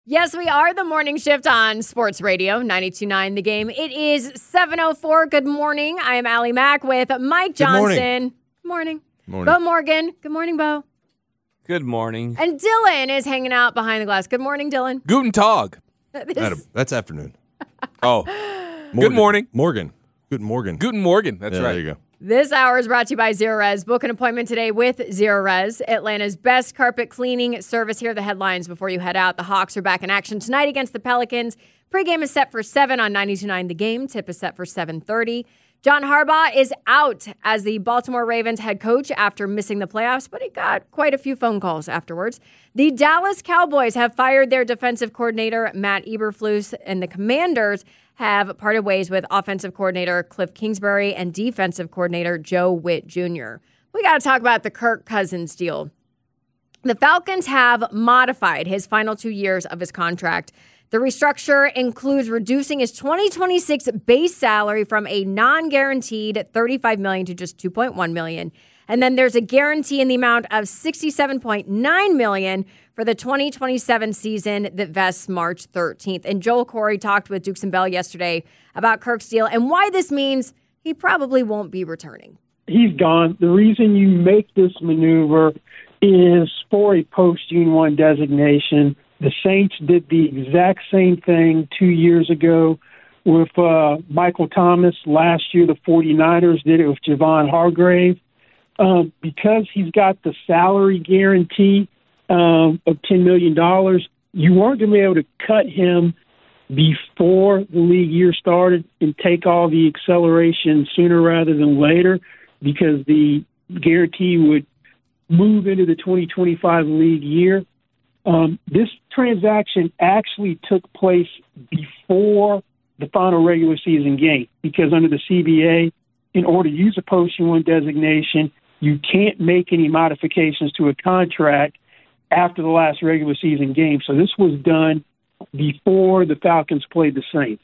Yes, we are the morning shift on Sports Radio 92.9 The Game. It is 7:04. Good morning. I am Allie Mack with Mike Johnson. Good morning. Morning. Bo Morgan. Good morning, Bo. Good morning. And Dylan is hanging out behind the glass. Good morning, Dylan. Guten Tag. That's afternoon. Oh, Morgan. Good morning. Morgan. Good Morgan. Guten Morgen. That's Yeah, right. There you go. This hour is brought to you by Zero Res. Book an appointment today with Zero Res, Atlanta's best carpet cleaning service. Here are the headlines before you head out. The Hawks are back in action tonight against the Pelicans. Pregame is set for 7 on 92.9 The Game. Tip is set for 7:30. John Harbaugh is out as the Baltimore Ravens head coach after missing the playoffs, but he got quite a few phone calls afterwards. The Dallas Cowboys have fired their defensive coordinator, Matt Eberflus, and the Commanders have parted ways with offensive coordinator Cliff Kingsbury and defensive coordinator Joe Witt Jr. We got to talk about the Kirk Cousins deal. The Falcons have modified his final 2 years of his contract. The restructure includes reducing his 2026 base salary from a non-guaranteed $35 million to just $2.1 million. And then there's a guarantee in the amount of $67.9 million for the 2027 season that vests March 13th. And Joel Corey talked with Dukes and Bell yesterday about Kirk's deal and why this means he probably won't be returning. He's gone. The reason you make this maneuver is for a post-June 1 designation. The Saints did the exact same thing 2 years ago with Michael Thomas. Last year, the 49ers did it with Javon Hargrave. Because he's got the salary guarantee of $10 million, you weren't going to be able to cut him before the league year started and take all the acceleration sooner rather than later because the guarantee would move into the 2025 league year. This transaction actually took place before the final regular season game because under the CBA, in order to use a post-1 designation, you can't make any modifications to a contract after the last regular season game. So this was done before the Falcons played the Saints.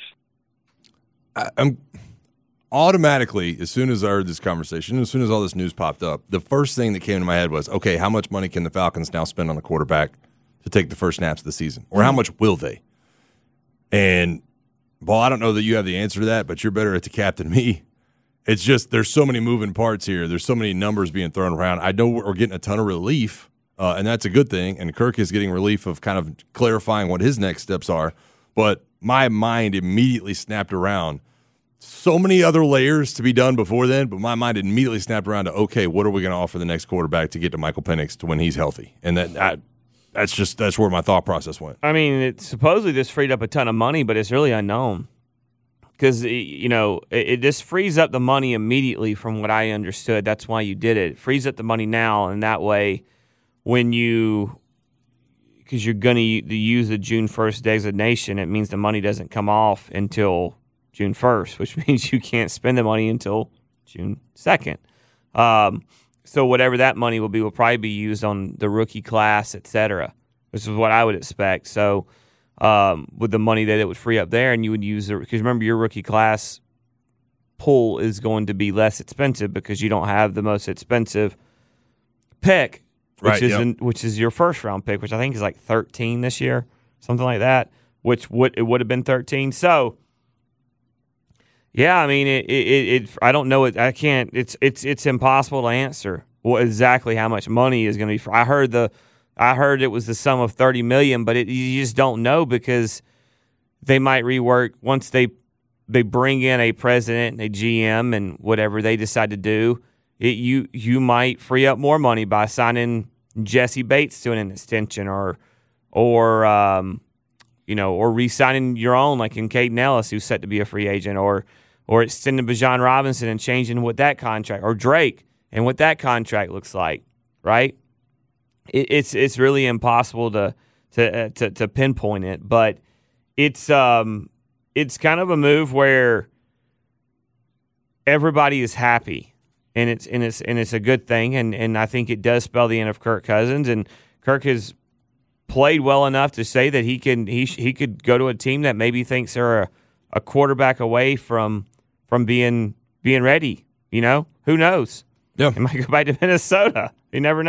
I'm automatically, as soon as I heard this conversation, as soon as all this news popped up, the first thing that came to my head was, okay, how much money can the Falcons now spend on the quarterback to take the first snaps of the season? Or how much will they? And, well, I don't know that you have the answer to that, but you're better at the cap than me. It's just there's so many moving parts here. There's so many numbers being thrown around. I know we're getting a ton of relief, and that's a good thing. And Kirk is getting relief of kind of clarifying what his next steps are. But my mind immediately snapped around. So many other layers to be done before then, but my mind immediately snapped around to, okay, what are we going to offer the next quarterback to get to Michael Penix to when he's healthy? And that's where my thought process went. I mean, supposedly this freed up a ton of money, but it's really unknown. Because, it just frees up the money immediately from what I understood. That's why you did it. It frees up the money now, and that way because you're going to use the June 1st designation, it means the money doesn't come off until June 1st, which means you can't spend the money until June 2nd. So whatever that money will be will probably be used on the rookie class, et cetera, which is what I would expect. So with the money that it would free up there, and you would use it because remember your rookie class pool is going to be less expensive because you don't have the most expensive pick, which is your first round pick, which I think is like 13 this year, something like that. It would have been 13. So yeah, I mean it I don't know it. I can't. It's impossible to answer exactly how much money is going to be. I heard it was the sum of $30 million, but you just don't know because they might rework once they bring in a president and a GM and whatever they decide to do. You might free up more money by signing Jesse Bates to an extension or re-signing your own like in Caden Ellis, who's set to be a free agent, or extending Bijan Robinson and changing what that contract, or Drake and what that contract looks like, right? It's really impossible to pinpoint it, but it's kind of a move where everybody is happy, and it's a good thing, and I think it does spell the end of Kirk Cousins, and Kirk has played well enough to say that he could go to a team that maybe thinks they're a quarterback away from being ready. Who knows? Yeah, he might go back to Minnesota. You never know.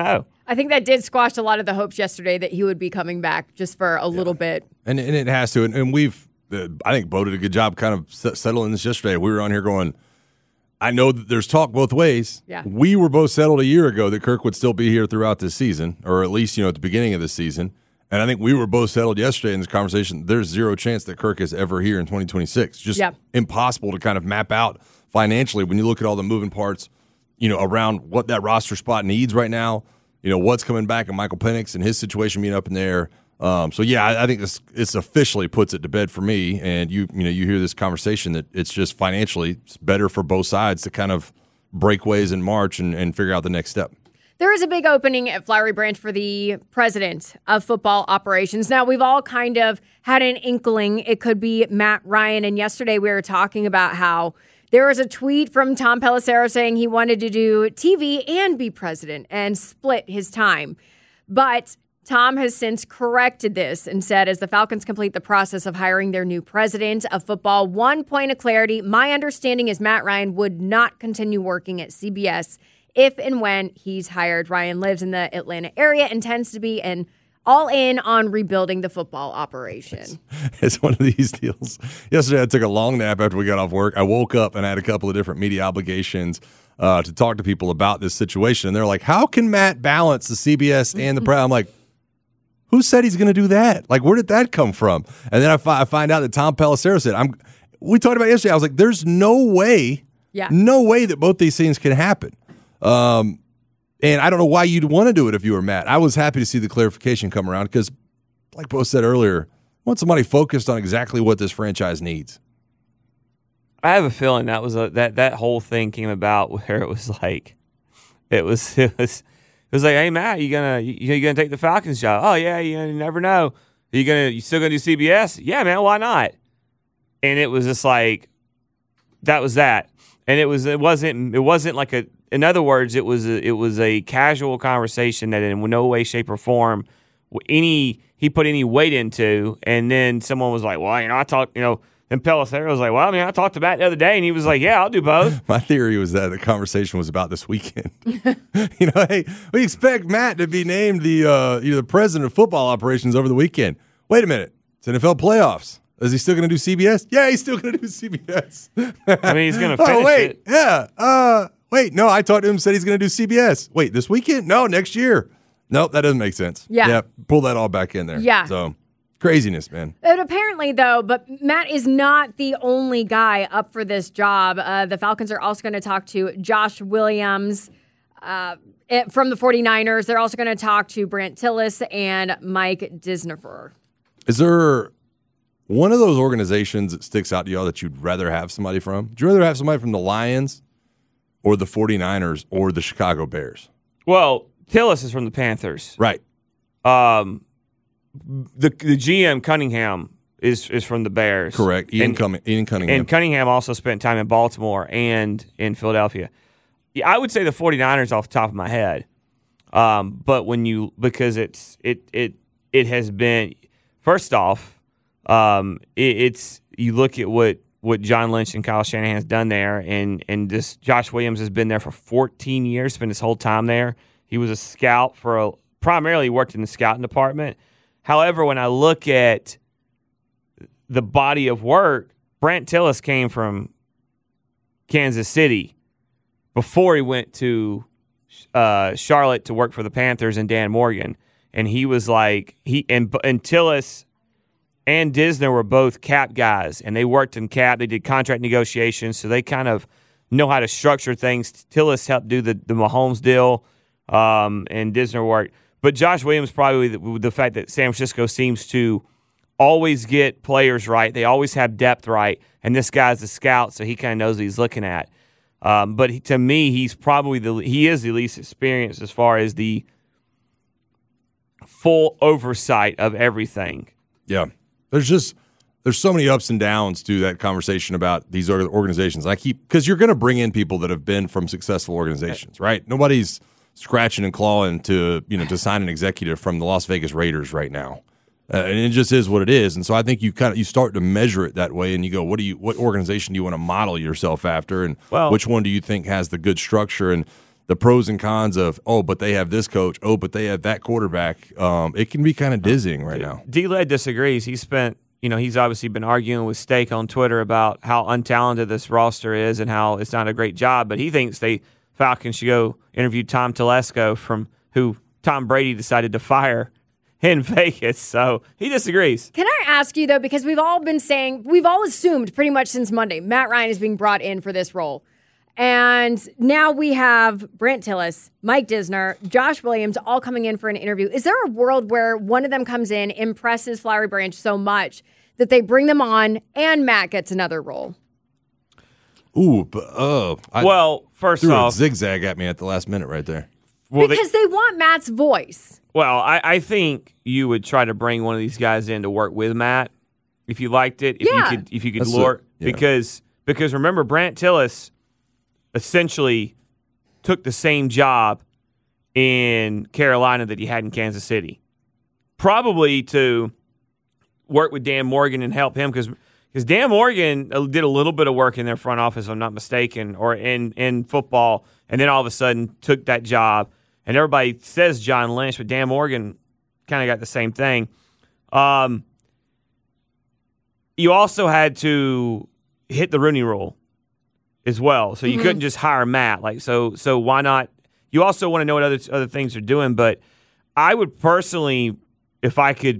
I think that did squash a lot of the hopes yesterday that he would be coming back just for a little bit. And it has to. And we've, I think Bo did a good job kind of settling this yesterday. We were on here going, I know that there's talk both ways. Yeah. We were both settled a year ago that Kirk would still be here throughout this season, or at least, at the beginning of the season. And I think we were both settled yesterday in this conversation. There's zero chance that Kirk is ever here in 2026. Just impossible to kind of map out financially when you look at all the moving parts, around what that roster spot needs right now, what's coming back and Michael Penix and his situation being up in there. I think it's officially puts it to bed for me. And you hear this conversation that it's just financially it's better for both sides to kind of break ways in March and figure out the next step. There is a big opening at Flowery Branch for the president of football operations. Now, we've all kind of had an inkling it could be Matt Ryan. And yesterday we were talking about how there was a tweet from Tom Pelissero saying he wanted to do TV and be president and split his time. But Tom has since corrected this and said, as the Falcons complete the process of hiring their new president of football, one point of clarity, my understanding is Matt Ryan would not continue working at CBS if and when he's hired. Ryan lives in the Atlanta area and tends to be all in on rebuilding the football operation. It's one of these deals. Yesterday, I took a long nap after we got off work. I woke up and I had a couple of different media obligations to talk to people about this situation. And they're like, how can Matt balance the CBS and the press? I'm like, who said he's going to do that? Like, where did that come from? And then I find out that Tom Pelissero said, we talked about it yesterday. I was like, there's no way that both these things can happen. And I don't know why you'd want to do it if you were Matt. I was happy to see the clarification come around because, like Bo said earlier, I want somebody focused on exactly what this franchise needs. I have a feeling that was that whole thing came about where it was like, it was like, hey Matt, you gonna take the Falcons job? Oh yeah, you never know. You still gonna do CBS? Yeah, man, why not? And it was just like, that was that, and it wasn't like a. In other words, it was a casual conversation that in no way, shape, or form he put any weight into. And then someone was like, "Well, I talked, and Pelissero was like, well, I talked to Matt the other day, and he was like, yeah, I'll do both." My theory was that the conversation was about this weekend. Hey, we expect Matt to be named the president of football operations over the weekend. Wait a minute, it's NFL playoffs. Is he still going to do CBS? Yeah, he's still going to do CBS. He's going to finish it. Yeah. Wait, no, I talked to him, said he's going to do CBS. Wait, this weekend? No, next year. Nope, that doesn't make sense. Yeah. Pull that all back in there. Yeah. So, craziness, man. But apparently, though, Matt is not the only guy up for this job. The Falcons are also going to talk to Josh Williams from the 49ers. They're also going to talk to Brant Tillis and Mike Disnifer. Is there one of those organizations that sticks out to y'all that you'd rather have somebody from? Would you rather have somebody from the Lions or the 49ers or the Chicago Bears? Well, Tillis is from the Panthers. Right. The GM, Cunningham, is from the Bears. Correct. Ian Cunningham. And Cunningham also spent time in Baltimore and in Philadelphia. Yeah, I would say the 49ers off the top of my head. But because it has been, first off, you look at what John Lynch and Kyle Shanahan's done there, and this Josh Williams has been there for 14 years, spent his whole time there. He was a scout primarily worked in the scouting department. However, when I look at the body of work, Brant Tillis came from Kansas City before he went to Charlotte to work for the Panthers and Dan Morgan, and he was like and Tillis and Disner were both cap guys, and they worked in cap. They did contract negotiations, so they kind of know how to structure things. Tillis helped do the Mahomes deal, and Disner worked. But Josh Williams, probably the fact that San Francisco seems to always get players right. They always have depth right, and this guy's a scout, so he kind of knows what he's looking at. But to me, he is the least experienced as far as the full oversight of everything. Yeah. There's so many ups and downs to that conversation about these organizations. Because you're going to bring in people that have been from successful organizations, right? Nobody's scratching and clawing to sign an executive from the Las Vegas Raiders right now, and it just is what it is. And so I think you start to measure it that way, and you go, what organization do you want to model yourself after, and which one do you think has the good structure? And the pros and cons of, but they have this coach, but they have that quarterback. It can be kind of dizzying right now. D-Led disagrees. He's obviously been arguing with Steak on Twitter about how untalented this roster is and how it's not a great job, but he thinks Falcons should go interview Tom Telesco, from who Tom Brady decided to fire in Vegas. So he disagrees. Can I ask you, though, because we've all assumed pretty much since Monday, Matt Ryan is being brought in for this role. And now we have Brent Tillis, Mike Disner, Josh Williams all coming in for an interview. Is there a world where one of them comes in, impresses Flowery Branch so much that they bring them on and Matt gets another role? Ooh, but first threw off, a zigzag at me at the last minute right there. Because they want Matt's voice. Well, I think you would try to bring one of these guys in to work with Matt if you liked it. If you could lure, because remember, Brent Tillis essentially took the same job in Carolina that he had in Kansas City, probably to work with Dan Morgan and help him, because Dan Morgan did a little bit of work in their front office, if I'm not mistaken, or in football, and then all of a sudden took that job. And everybody says John Lynch, but Dan Morgan kind of got the same thing. You also had to hit the Rooney Rule as well, so you couldn't just hire Matt. So why not? You also want to know what other things they're doing. But I would personally, if I could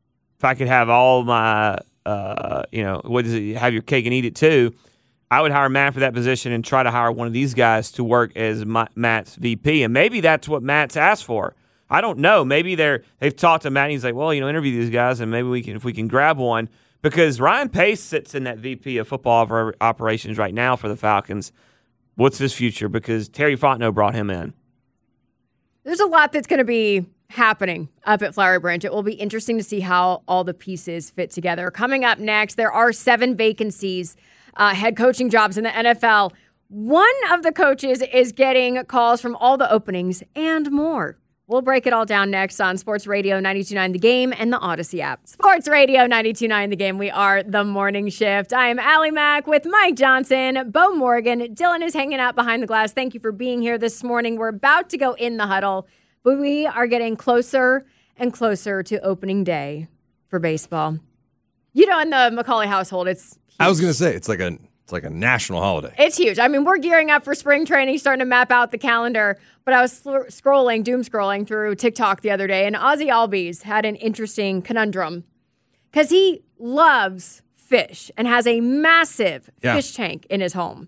have all my, have your cake and eat it too, I would hire Matt for that position and try to hire one of these guys to work as Matt's VP. And maybe that's what Matt's asked for. I don't know. Maybe they've talked to Matt and he's like, well, interview these guys and maybe if we can grab one. Because Ryan Pace sits in that VP of football operations right now for the Falcons. What's his future? Because Terry Fontenot brought him in. There's a lot that's going to be happening up at Flowery Branch. It will be interesting to see how all the pieces fit together. Coming up next, there are 7 vacancies, head coaching jobs in the NFL. One of the coaches is getting calls from all the openings and more. We'll break it all down next on Sports Radio 92.9 The Game and the Odyssey app. Sports Radio 92.9 The Game. We are the morning shift. I am Allie Mack with Mike Johnson, Bo Morgan. Dylan is hanging out behind the glass. Thank you for being here this morning. We're about to go in the huddle, but we are getting closer and closer to opening day for baseball. In the Macaulay household, it's huge. I was going to say, it's like a national holiday. It's huge. I mean, we're gearing up for spring training, starting to map out the calendar. But I was doom scrolling through TikTok the other day, and Ozzy Albies had an interesting conundrum because he loves fish and has a massive fish tank in his home.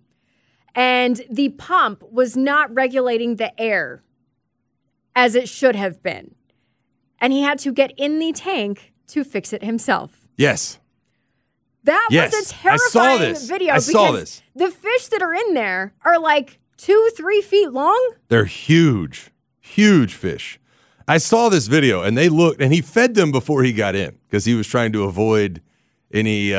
And the pump was not regulating the air as it should have been. And he had to get in the tank to fix it himself. Yes. That was a terrifying video. I saw this. The fish that are in there are like 2-3 feet long. They're huge fish. I saw this video, and they looked, and he fed them before he got in because he was trying to avoid any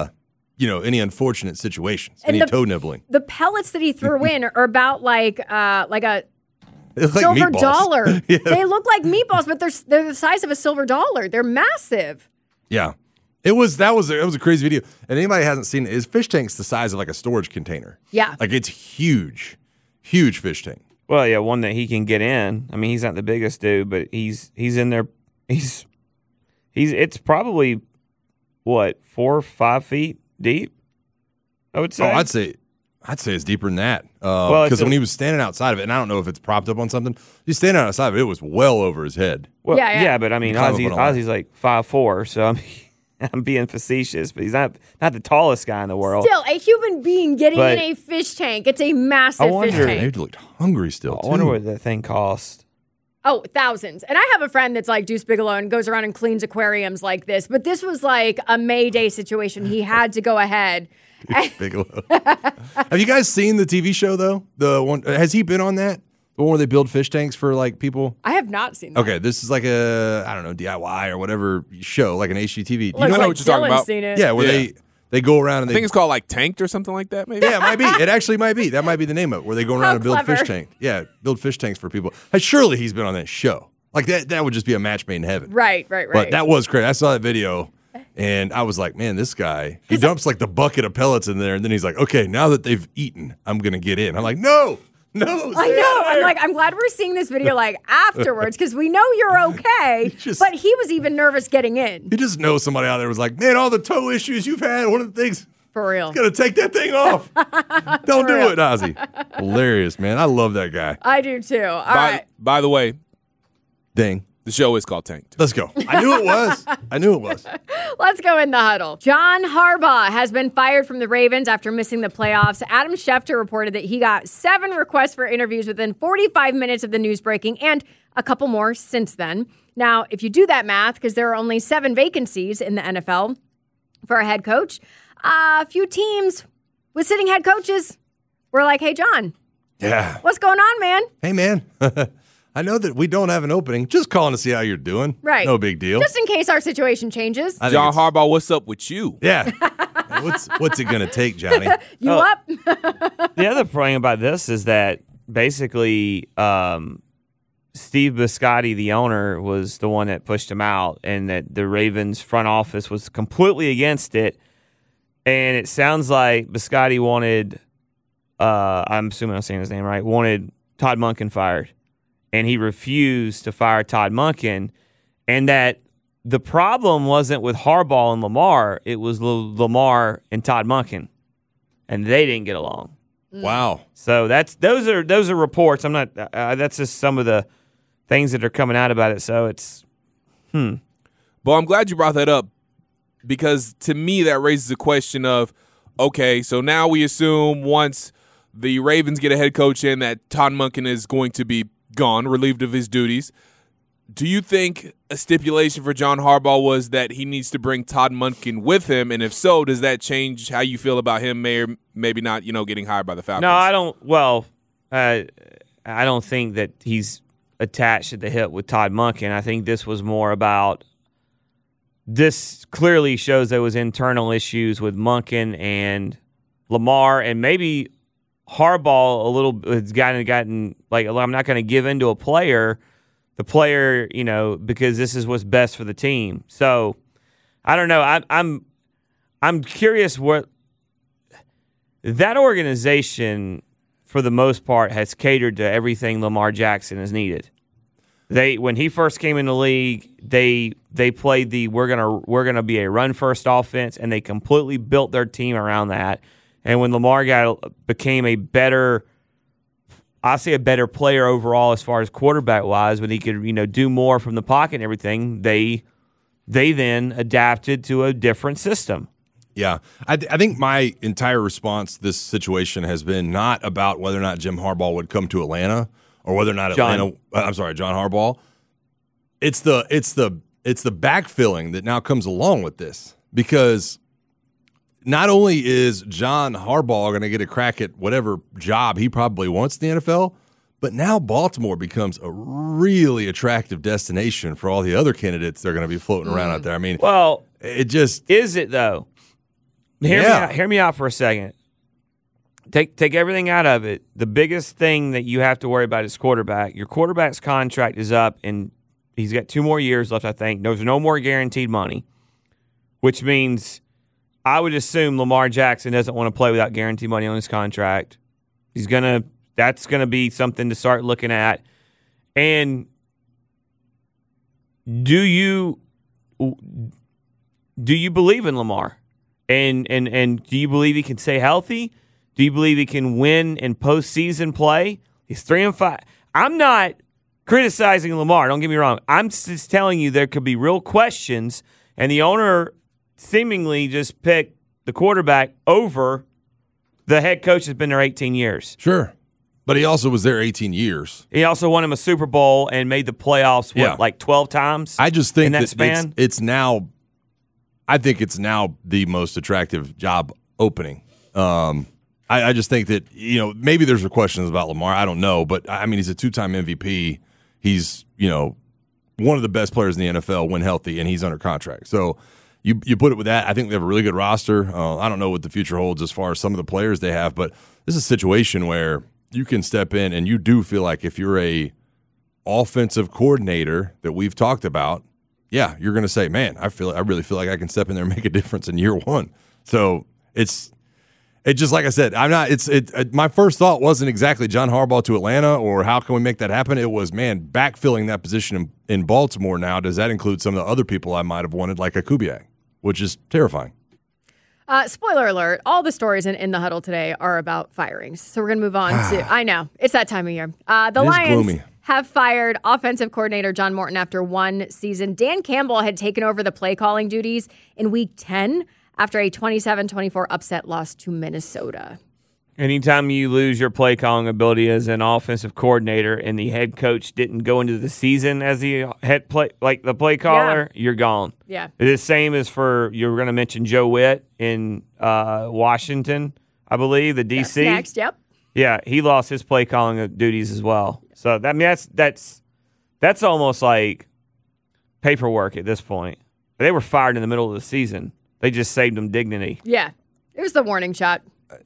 unfortunate situations, any toe nibbling. The pellets that he threw in are about like a silver meatballs. dollar. Yeah. They look like meatballs, but they're the size of a silver dollar. They're massive. Yeah. It was a crazy video. And anybody hasn't seen it, his fish tank's the size of like a storage container. Yeah. Like it's huge fish tank. Well, yeah, one that he can get in. I mean, he's not the biggest dude, but he's in there. It's probably what, 4 or 5 feet deep, I would say. Oh, I'd say it's deeper than that. Because when he was standing outside of it, and I don't know if it's propped up on something, he's standing outside of it, it was well over his head. Well, yeah, but I mean, Ozzy's like 5'4", so I mean, I'm being facetious, but he's not the tallest guy in the world. Still, a human being getting in a fish tank. It's a massive fish tank. They looked hungry still, I wonder what that thing cost. Oh, thousands. And I have a friend that's like Deuce Bigelow and goes around and cleans aquariums like this. But this was like a May Day situation. He had to go ahead. Deuce Bigelow. Have you guys seen the TV show, though? The one, has he been on that? The one where they build fish tanks for like people? I have not seen that. Okay, this is like a, I don't know, DIY or whatever show, like an HGTV. I know what you're talking about? Seen it. Yeah, where they go around and I think it's called like Tanked or something like that, maybe? Yeah, it might be. It actually might be. That might be the name of it, where they go around and build fish tanks. Yeah, build fish tanks for people. Surely he's been on that show. Like that would just be a match made in heaven. Right. But that was crazy. I saw that video, and I was like, man, this guy, he dumps like the bucket of pellets in there, and then he's like, okay, now that they've eaten, I'm going to get in. I'm like, no, No, I stay know. out of I'm there. like, I'm glad we're seeing this video like afterwards because we know you're okay. But he was even nervous getting in. You just know somebody out there was like, man, all the toe issues you've had, one of the things, For real. gotta take that thing off. Don't do it, Ozzy. Hilarious, man. I love that guy. I do too. All right. By the way, Dang. the show is called Tanked. Let's go. I knew it was. Let's go in the huddle. John Harbaugh has been fired from the Ravens after missing the playoffs. Adam Schefter reported that he got 7 requests for interviews within 45 minutes of the news breaking and a couple more since then. Now, if you do that math, because there are only 7 vacancies in the NFL for a head coach, a few teams with sitting head coaches were like, hey, John, Yeah. what's going on, man? Hey, man. I know that we don't have an opening. Just calling to see how you're doing. Right. No big deal. Just in case our situation changes. I think John it's- Harbaugh, what's up with you? Yeah. What's it going to take, Johnny? You up? The other thing about this is that basically Steve Biscotti, the owner, was the one that pushed him out, and that the Ravens front office was completely against it. And it sounds like Biscotti wanted, I'm assuming I'm saying his name right, wanted Todd Monken fired. And he refused to fire Todd Monken. And that the problem wasn't with Harbaugh and Lamar, it was Lamar and Todd Monken. And they didn't get along. Wow. So those are reports. I'm not. That's just some of the things that are coming out about it. So it's. But I'm glad you brought that up because to me that raises the question of, okay, so now we assume once the Ravens get a head coach in that Todd Monken is going to be gone, relieved of his duties. Do you think a stipulation for John Harbaugh was that he needs to bring Todd Monken with him? And if so, does that change how you feel about him maybe not, getting hired by the Falcons? No, I don't. Well, I don't think that he's attached at the hip with Todd Monken. I think this was more about. This clearly shows there was internal issues with Monken and Lamar, and maybe Harbaugh a little has gotten like, I'm not going to give in to a player. The player, because this is what's best for the team. So I don't know. I'm curious what that organization, for the most part, has catered to everything Lamar Jackson has needed. When he first came in the league, they played the we're gonna be a run first offense, and they completely built their team around that. And when Lamar became a better player overall as far as quarterback wise, when he could do more from the pocket and everything, they then adapted to a different system. Yeah. I think my entire response to this situation has been not about whether or not Jim Harbaugh would come to Atlanta or whether or not John Harbaugh. It's the backfilling that now comes along with this, because not only is John Harbaugh going to get a crack at whatever job he probably wants in the NFL, but now Baltimore becomes a really attractive destination for all the other candidates that are going to be floating around out there. I mean, Well, it just is it though? Hear me out for a second. Take everything out of it. The biggest thing that you have to worry about is quarterback. Your quarterback's contract is up, and he's got 2 more years left, I think. There's no more guaranteed money, which means I would assume Lamar Jackson doesn't want to play without guaranteed money on his contract. That's gonna be something to start looking at. And do you believe in Lamar? And do you believe he can stay healthy? Do you believe he can win in postseason play? He's 3-5. I'm not criticizing Lamar. Don't get me wrong. I'm just telling you there could be real questions, and the owner seemingly just picked the quarterback over the head coach that's been there 18 years. Sure. But he also was there 18 years. He also won him a Super Bowl and made the playoffs, like 12 times? I just think in that that span? it's now the most attractive job opening. I just think that, maybe there's questions about Lamar. I don't know. But, I mean, he's a 2-time MVP. He's, one of the best players in the NFL when healthy, and he's under contract. So you put it with that. I think they have a really good roster. I don't know what the future holds as far as some of the players they have, but this is a situation where you can step in, and you do feel like if you're a offensive coordinator that we've talked about, yeah, you're going to say, man, I really feel like I can step in there and make a difference in year one. So it's It just, like I said, I'm not. My first thought wasn't exactly John Harbaugh to Atlanta or how can we make that happen. It was, man, backfilling that position in Baltimore now. Does that include some of the other people I might have wanted, like a Kubiak, which is terrifying. Spoiler alert, all the stories in the huddle today are about firings. So we're going to move on to, I know, it's that time of year. The Lions gloomy. have fired offensive coordinator John Morton after one season. Dan Campbell had taken over the play calling duties in week 10 after a 27-24 upset loss to Minnesota. Anytime you lose your play calling ability as an offensive coordinator and the head coach didn't go into the season as the the play caller, you're gone. Yeah. It is the same as for, you were going to mention Joe Witt in Washington, I believe, the DC. That's next, yep. Yeah, he lost his play calling duties as well. So that's almost like paperwork at this point. They were fired in the middle of the season. They just saved them dignity. Yeah. It was the warning shot.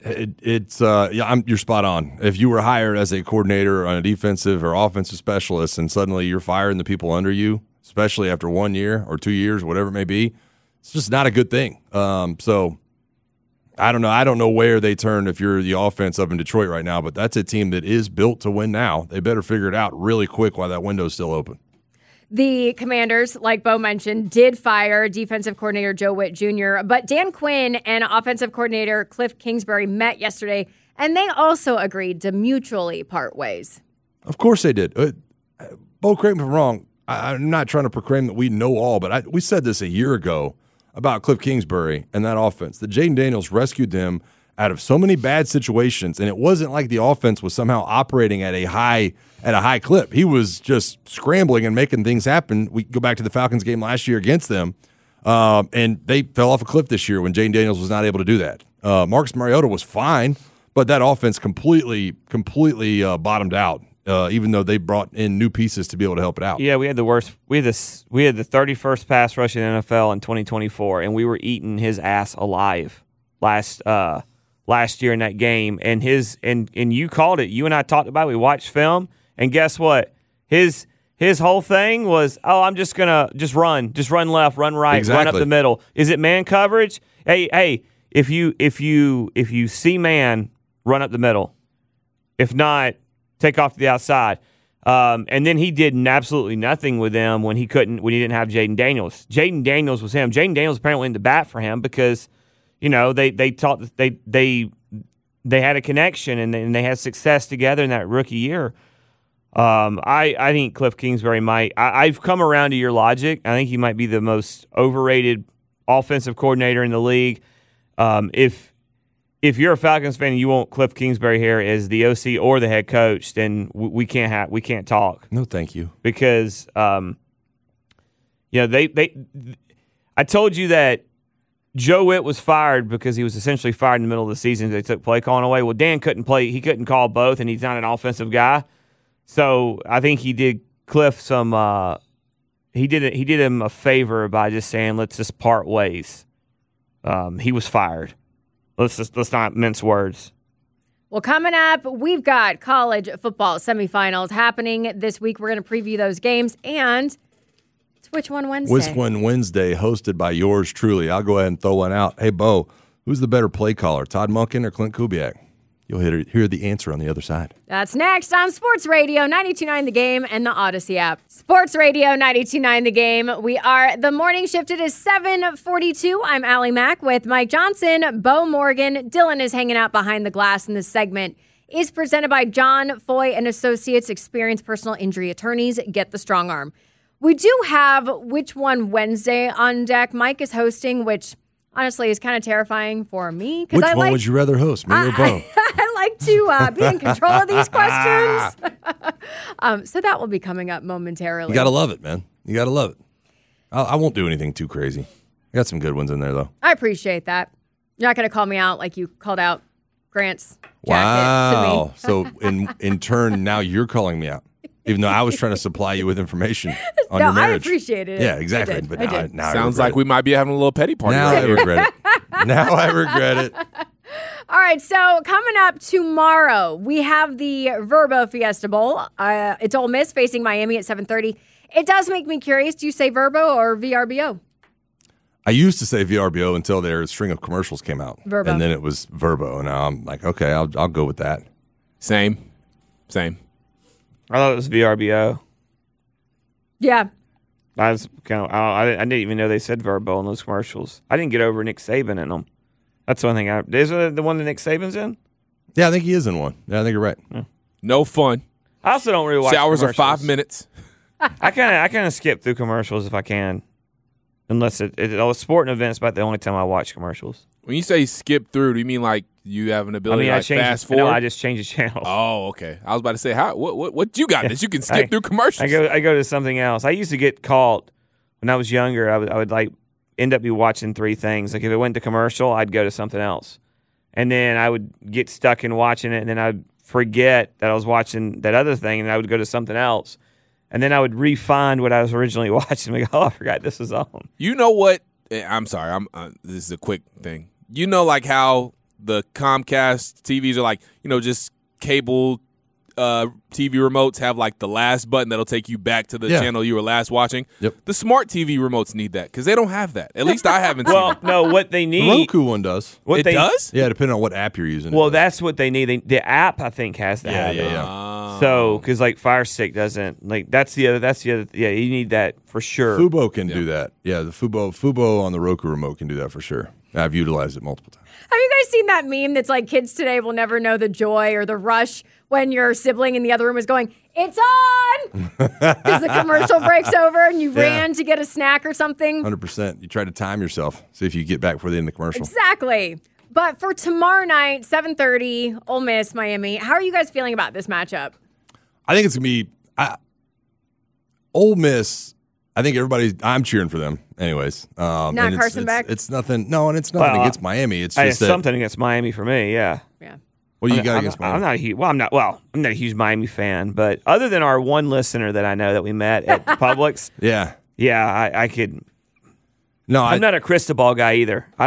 You're spot on. If you were hired as a coordinator on a defensive or offensive specialist and suddenly you're firing the people under you, especially after 1 year or 2 years, whatever it may be, it's just not a good thing. So I don't know. I don't know where they turn if you're the offense up in Detroit right now, but that's a team that is built to win now. They better figure it out really quick while that window's still open. The Commanders, like Bo mentioned, did fire defensive coordinator Joe Witt Jr., but Dan Quinn and offensive coordinator Cliff Kingsbury met yesterday, and they also agreed to mutually part ways. Of course they did. Bo, correct me if I'm wrong. I'm not trying to proclaim that we know all, but we said this a year ago about Cliff Kingsbury and that offense, that Jaden Daniels rescued them out of so many bad situations, and it wasn't like the offense was somehow operating at a high clip. He was just scrambling and making things happen. We go back to the Falcons game last year against them, and they fell off a cliff this year when Jaden Daniels was not able to do that. Marcus Mariota was fine, but that offense completely bottomed out. Even though they brought in new pieces to be able to help it out. Yeah, we had the worst. We had the 31st pass rush in the NFL in 2024, and we were eating his ass alive last year in that game. And you called it. You and I talked about it. We watched film, and guess what? His whole thing was, I'm just gonna run left, run right, exactly. Run up the middle. Is it man coverage? Hey, if you see man, run up the middle. If not, take off to the outside. And then he did absolutely nothing with them when he didn't have Jaden Daniels. Jaden Daniels was him. Jaden Daniels apparently went to bat for him because, they had a connection and they had success together in that rookie year. I think Cliff Kingsbury might. I've come around to your logic. I think he might be the most overrated offensive coordinator in the league. If you're a Falcons fan and you want Cliff Kingsbury here as the OC or the head coach, then we can't talk. No, thank you. Because I told you that Joe Witt was fired because he was essentially fired in the middle of the season. They took play calling away. Well, Dan couldn't play. He couldn't call both, and he's not an offensive guy. So I think he did Cliff some. He did him a favor by just saying, "Let's just part ways." He was fired. Let's not mince words. Well, coming up, we've got college football semifinals happening this week. We're going to preview those games, and it's Which One Wednesday? Which One Wednesday, hosted by yours truly. I'll go ahead and throw one out. Hey, Bo, who's the better play caller, Todd Monken or Clint Kubiak? You'll hear the answer on the other side. That's next on Sports Radio 92.9 The Game and the Odyssey app. Sports Radio 92.9 The Game. We are the morning shift. It is 7:42. I'm Allie Mack with Mike Johnson, Bo Morgan. Dylan is hanging out behind the glass, and this segment is presented by John Foy and Associates, experienced personal injury attorneys. Get the strong arm. We do have Which One Wednesday on deck. Mike is hosting, which honestly is kind of terrifying for me. Which one would you rather host, me or Bo? I like to be in control of these questions. So that will be coming up momentarily. You got to love it, man. You got to love it. I won't do anything too crazy. I got some good ones in there, though. I appreciate that. You're not going to call me out like you called out Grant's jacket wow. to me. So in turn, now you're calling me out. Even though I was trying to supply you with information on your marriage. I appreciated it. Yeah, exactly. But now sounds like we might be having a little petty party. Now right I here. regret it. Now I regret it. All right, so coming up tomorrow, we have the Verbo Fiesta Bowl. It's Ole Miss facing Miami at 7:30. It does make me curious. Do you say Verbo or VRBO? I used to say VRBO until their string of commercials came out. Verbo. And then it was Verbo. And now I'm like, okay, I'll go with that. Same. I thought it was VRBO. Yeah. I was I didn't even know they said Verbo in those commercials. I didn't get over Nick Saban in them. That's the one thing. Is it the one that Nick Saban's in? Yeah, I think he is in one. Yeah, I think you're right. Yeah. No fun. I also don't really watch Showers are commercials. 5 minutes. I kind of skip through commercials if I can, unless sport and events. About the only time I watch commercials. When you say skip through, do you mean like you have an ability I to change fast No, forward? I just change the channel. Oh, okay. I was about to say, what you got that you can skip through commercials? I go to something else. I used to get caught when I was younger. I would like end up be watching three things. Like if it went to commercial, I'd go to something else, and then I would get stuck in watching it, and then I'd forget that I was watching that other thing, and I would go to something else, and then I would re-find what I was originally watching. And go, I forgot this was on. You know what? I'm sorry. This is a quick thing. You know, like how the Comcast TVs are like, just cable TV remotes have like the last button that'll take you back to the channel you were last watching. Yep. The smart TV remotes need that because they don't have that. At least I haven't seen Well, it. no, what they The need. Roku one does. It does? Yeah, depending on what app you're using. Well, it does. that's what they need. The app, I think, has to have it. So, because like Fire Stick doesn't, like that's the other. Yeah, you need that for sure. Fubo can do that. Yeah, the Fubo on the Roku remote can do that for sure. I've utilized it multiple times. Have you guys seen that meme that's like kids today will never know the joy or the rush when your sibling in the other room is going, "It's on!" Because the commercial breaks over and you ran to get a snack or something? 100%. You try to time yourself. See if you get back before the end of the commercial. Exactly. But for tomorrow night, 7:30, Ole Miss, Miami, how are you guys feeling about this matchup? I think it's going to be Ole Miss. I think I'm cheering for them anyways. Not Carson Beck? It's nothing. No, and it's nothing against Miami. It's just that, something against Miami for me. Yeah. Yeah. what do you got against Miami? I'm not a huge Miami fan, but other than our one listener that I know that we met at Publix, Yeah. I could. No, I'm not a Cristobal guy either. I've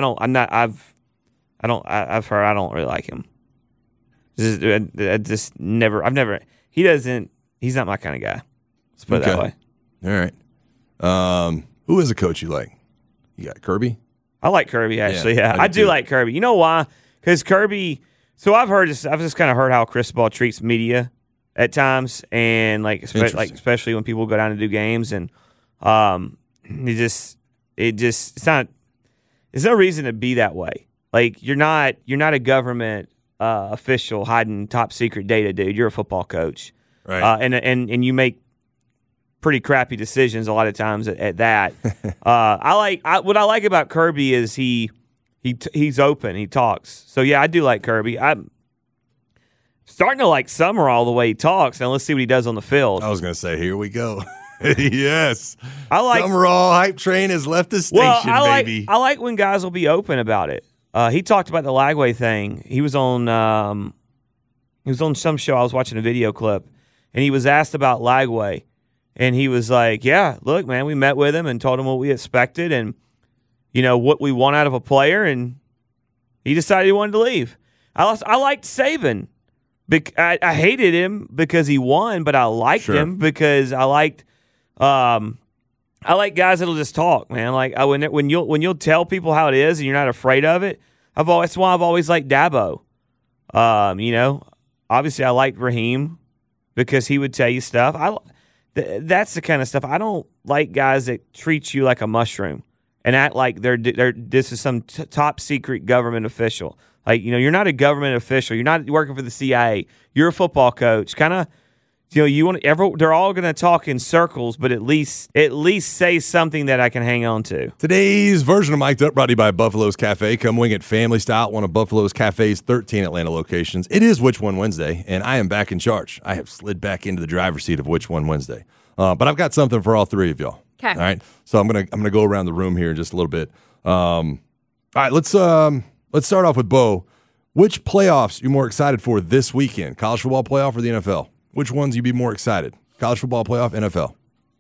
heard I don't really like him. He's not my kind of guy. Let's put it that way. All right. Who is a coach you like? You got Kirby? I like Kirby, actually. Yeah, Yeah, I I do do too. like Kirby. You know why? Because Kirby. So I've just kind of heard how Cristobal treats media at times, and especially when people go down to do games, and it's not. There's no reason to be that way. Like you're not a government official hiding top secret data, dude. You're a football coach, Right. And you make pretty crappy decisions a lot of times at that. What I like about Kirby is he's open, he talks. So yeah, I do like Kirby. I'm starting to like Summerall the way he talks. Now let's see what he does on the field. I was going to say, here we go. Yes. I like Summerall hype train has left the station, baby. I like when guys will be open about it. He talked about the Lagway thing. He was on some show. I was watching a video clip, and he was asked about Lagway. And he was like, yeah, look, man, we met with him and told him what we expected and, what we want out of a player. And he decided he wanted to leave. I liked Saban. I hated him because he won, but I liked him because I liked guys that'll just talk, man. Like when you'll tell people how it is and you're not afraid of it. That's why I've always liked Dabo. Obviously I liked Raheem because he would tell you stuff. That's the kind of stuff. I don't like guys that treat you like a mushroom and act like this is some top secret government official. Like, you're not a government official. You're not working for the CIA. You're a football coach. Kind of, they're all going to talk in circles, but at least say something that I can hang on to. Today's version of Mic'd Up brought to you by Buffalo's Cafe. Come wing it family style at one of Buffalo's Cafe's 13 Atlanta locations. It is Which One Wednesday, and I am back in charge. I have slid back into the driver's seat of Which One Wednesday. But I've got something for all three of y'all. Okay. All right. So I'm gonna go around the room here in just a little bit. All right. Let's start off with Bo. Which playoffs are you more excited for this weekend? College football playoff or the NFL? Which ones you be more excited? College football playoff, NFL?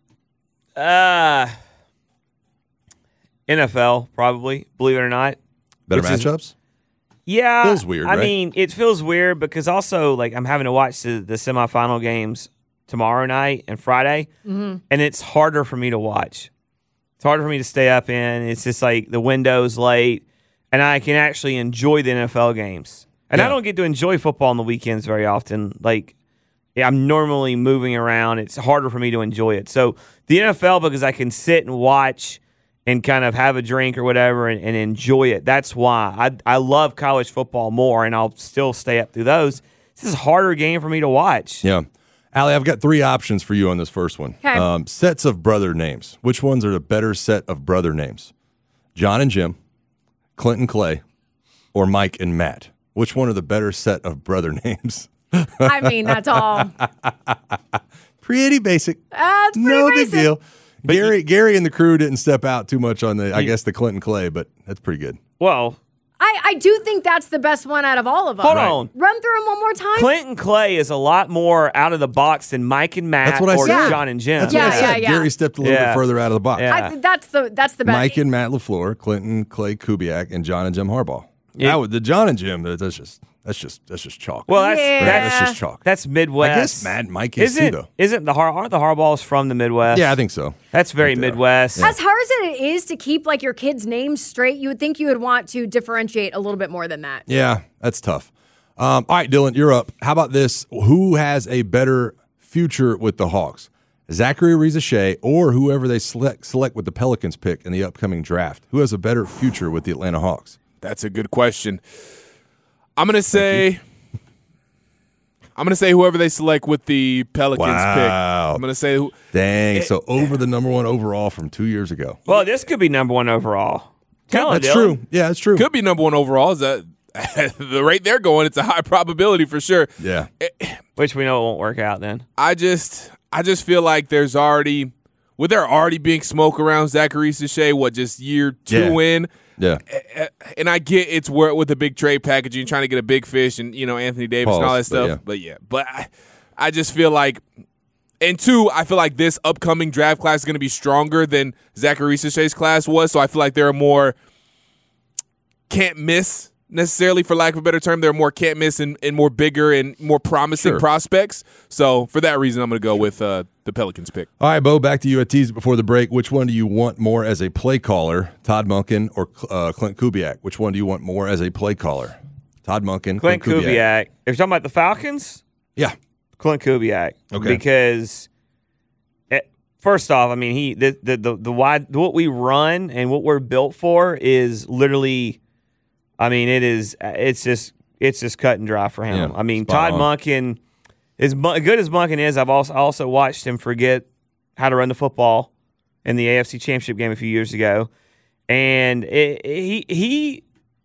NFL, probably, believe it or not. Better matchups? Yeah. Feels weird, I right? mean, it feels weird because also, like, I'm having to watch the semifinal games tomorrow night and Friday, and it's harder for me to watch It's harder for me to stay up in. It's just like the window's late, and I can actually enjoy the NFL games. And I don't get to enjoy football on the weekends very often. Like, I'm normally moving around. It's harder for me to enjoy it. So the NFL, because I can sit and watch and kind of have a drink or whatever and enjoy it. That's why I love college football more, and I'll still stay up through those. This is a harder game for me to watch. Yeah. Allie, I've got 3 options for you on this first one. Okay. Sets of brother names. Which ones are the better set of brother names? John and Jim, Clint and Clay, or Mike and Matt? Which one are the better set of brother names? I mean, that's all. Pretty basic. That's pretty No basic. big deal. Gary and the crew didn't step out too much on the Clint and Clay, but that's pretty good. Well, I do think that's the best one out of all of them. hold on. Run through them one more time. Clint and Clay is a lot more out of the box than Mike and Matt That's what I or said. John and Jim. That's what I Yeah, said. yeah. Gary stepped a little Yeah. bit further out of the box. Yeah. I think that's the best. Mike and Matt LaFleur, Clinton, Clay Kubiak, and John and Jim Harbaugh. Yeah. The John and Jim, that's just chalk. Well, that's Yeah. That's just chalk. that's Midwest. I guess Matt and Mike is too, though. Aren't the Harbaughs from the Midwest? Yeah, I think so. That's very Right there. Midwest. As hard as it is to keep like your kids' names straight, you would think you would want to differentiate a little bit more than that. Yeah, that's tough. All right, Dylan, you're up. How about this? Who has a better future with the Hawks? Zachary Riza-Shea or whoever they select with the Pelicans pick in the upcoming draft? Who has a better future with the Atlanta Hawks? That's a good question. I'm gonna say whoever they select with the Pelicans pick. Wow. I'm gonna say who. Dang, so over the number 1 overall from 2 years ago. Well, this could be number 1 overall. Tell it, That's Dylan. true. Yeah, that's true. Could be number 1 overall. Is that the rate they're going? It's a high probability for sure. Yeah. Which we know it won't work out then. I just feel like there's already, with there already being smoke around Zachary Riza-Shea, just year 2 in. Yeah. And I get it's with the big trade packaging, trying to get a big fish, and Anthony Davis and all that stuff. But I just feel like, and 2, I feel like this upcoming draft class is going to be stronger than Zachary Riza-Shea's class was. So I feel like there are more can't miss necessarily, for lack of a better term. There are more can't miss and more bigger and more promising prospects. So for that reason, I'm going to go with the Pelicans pick. All right, Bo, back to you. I teased it before the break. Which one do you want more as a play caller, Todd Monken or Clint Kubiak? Which one do you want more as a play caller, Todd Monken, Clint Kubiak. If you're talking about the Falcons, Yeah. Clint Kubiak. Okay. Because first off, I mean, what we run and what we're built for is literally, I mean, it's just cut and dry for him. Yeah, I mean, spot Todd on. Monken, as good as Monken is, I've also watched him forget how to run the football in the AFC Championship game a few years ago, and he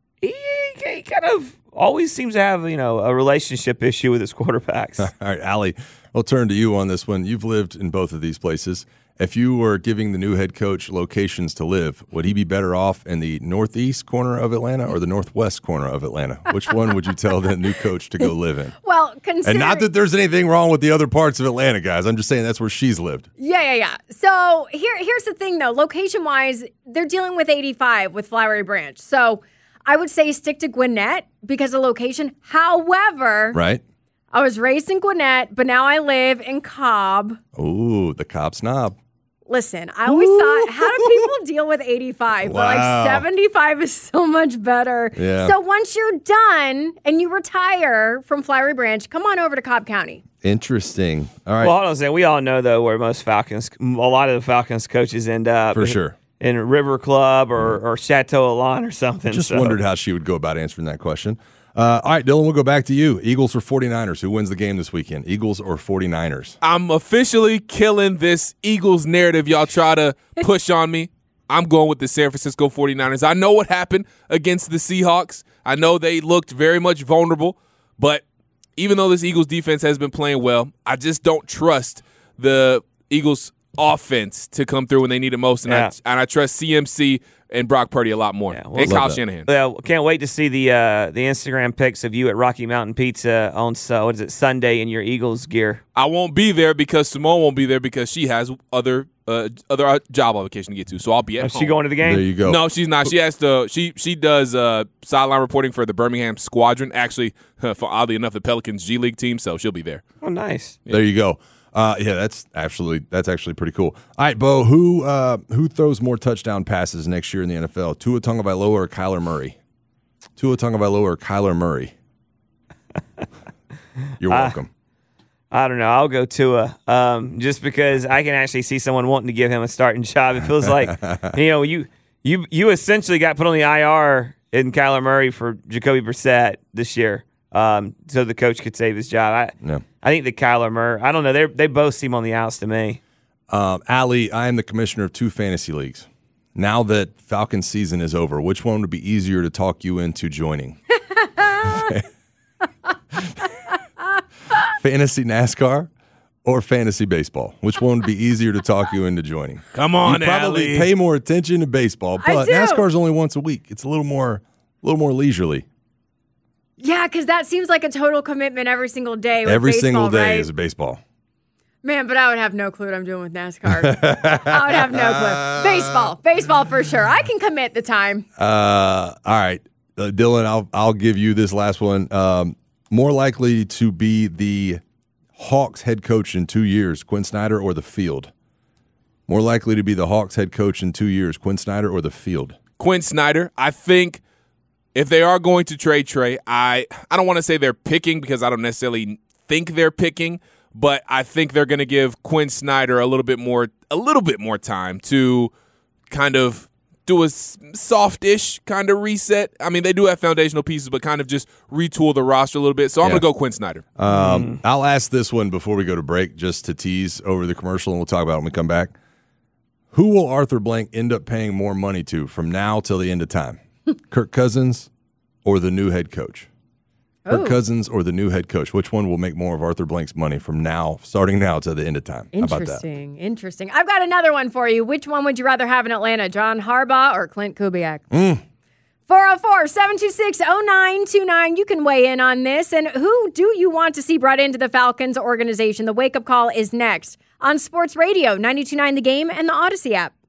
kind of always seems to have a relationship issue with his quarterbacks. All right, Allie, we'll turn to you on this one. You've lived in both of these places. If you were giving the new head coach locations to live, would he be better off in the northeast corner of Atlanta or the northwest corner of Atlanta? Which one would you tell the new coach to go live in? Well, And not that there's anything wrong with the other parts of Atlanta, guys. I'm just saying that's where she's lived. Yeah. So here's the thing, though. Location-wise, they're dealing with 85 with Flowery Branch. So I would say stick to Gwinnett because of location. However, Right? I was raised in Gwinnett, but now I live in Cobb. Ooh, the Cobb snob. Listen, I always thought, how do people deal with 85? But Wow. like 75 is so much better. Yeah. So once you're done and you retire from Flowery Branch, come on over to Cobb County. Interesting. All right. Well, hold on a second. We all know though where a lot of the Falcons coaches end up For sure. in River Club or Chateau Alon or something. Just so. wondered how she would go about answering that question. All right, Dylan, we'll go back to you. Eagles or 49ers? Who wins the game this weekend? Eagles or 49ers? I'm officially killing this Eagles narrative y'all try to push on me. I'm going with the San Francisco 49ers. I know what happened against the Seahawks. I know they looked very much vulnerable, but even though this Eagles defense has been playing well, I just don't trust the Eagles offense to come through when they need it most, and I trust CMC and Brock Purdy a lot more, and Kyle Shanahan. Yeah, can't wait to see the Instagram pics of you at Rocky Mountain Pizza on Sunday in your Eagles gear. I won't be there because Simone won't be there because she has other job application to get to, so I'll be at home. Is she going to the game? There you go. No, she's not. She has to. She does sideline reporting for the Birmingham Squadron. Actually, oddly enough, the Pelicans G League team, so she'll be there. Oh, nice. There you go. Yeah, that's actually pretty cool. All right, Bo, who throws more touchdown passes next year in the NFL? Tua Tagovailoa or Kyler Murray? Tua Tagovailoa or Kyler Murray? You're welcome. I don't know. I'll go Tua, just because I can actually see someone wanting to give him a starting job. It feels like you essentially got put on the IR in Kyler Murray for Jacoby Brissett this year, so the coach could save his job. I think the Kyler Murray, I don't know. They both seem on the outs to me. Allie, I am the commissioner of 2 fantasy leagues. Now that Falcons season is over, which one would be easier to talk you into joining? Fantasy NASCAR or fantasy baseball? Which one would be easier to talk you into joining? Come on, you probably Allie. pay more attention to baseball, but NASCAR's only once a week. It's a little more leisurely. Yeah, because that seems like a total commitment every single day. Every baseball, single day right? is a baseball. Man, but I would have no clue what I'm doing with NASCAR. I would have no clue. Baseball for sure. I can commit the time. All right, Dylan, I'll give you this last one. More likely to be the Hawks head coach in 2 years, Quinn Snyder or the field? More likely to be the Hawks head coach in 2 years, Quinn Snyder or the field? Quinn Snyder. I think if they are going to trade Trey, I don't want to say they're picking because I don't necessarily think they're picking, but I think they're going to give Quinn Snyder a little bit more time to kind of do a soft-ish kind of reset. I mean, they do have foundational pieces, but kind of just retool the roster a little bit. So I'm going to go Quinn Snyder. I'll ask this one before we go to break, just to tease over the commercial, and we'll talk about it when we come back. Who will Arthur Blank end up paying more money to from now till the end of time? Kirk Cousins or the new head coach? Kirk Cousins or the new head coach? Which one will make more of Arthur Blank's money from starting now to the end of time? How about that? Interesting. I've got another one for you. Which one would you rather have in Atlanta, John Harbaugh or Clint Kubiak? 404-726-0929. You can weigh in on this. And who do you want to see brought into the Falcons organization? The wake-up call is next on Sports Radio 92.9 The Game and the Odyssey app.